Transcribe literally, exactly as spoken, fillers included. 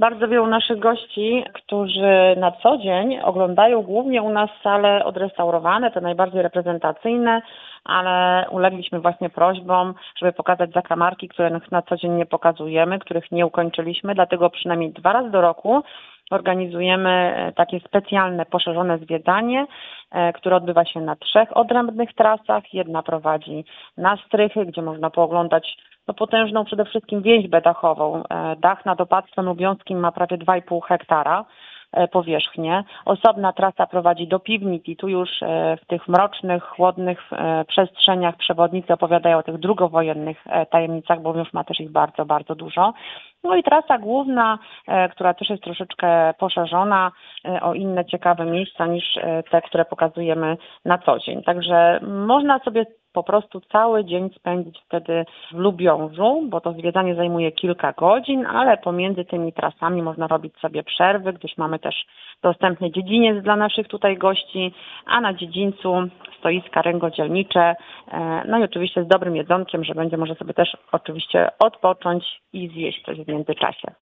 Bardzo wielu naszych gości, którzy na co dzień oglądają głównie u nas sale odrestaurowane, te najbardziej reprezentacyjne, ale ulegliśmy właśnie prośbom, żeby pokazać zakamarki, których na co dzień nie pokazujemy, których nie ukończyliśmy, dlatego przynajmniej dwa razy do roku organizujemy takie specjalne, poszerzone zwiedzanie, które odbywa się na trzech odrębnych trasach. Jedna prowadzi na Strychy, gdzie można pooglądać no, potężną przede wszystkim więźbę dachową. Dach nad Opactwem Lubiąskim ma prawie dwa i pół hektara powierzchnię. Osobna trasa prowadzi do piwnic i tu już w tych mrocznych, chłodnych przestrzeniach przewodnicy opowiadają o tych drugowojennych tajemnicach, bo już ma też ich bardzo, bardzo dużo. No i trasa główna, która też jest troszeczkę poszerzona o inne ciekawe miejsca niż te, które pokazujemy na co dzień. Także można sobie po prostu cały dzień spędzić wtedy w Lubiążu, bo to zwiedzanie zajmuje kilka godzin, ale pomiędzy tymi trasami można robić sobie przerwy, gdyż mamy też dostępny dziedziniec dla naszych tutaj gości, a na dziedzińcu stoiska rękodzielnicze, no i oczywiście z dobrym jedzonkiem, że będzie można sobie też oczywiście odpocząć i zjeść coś w międzyczasie.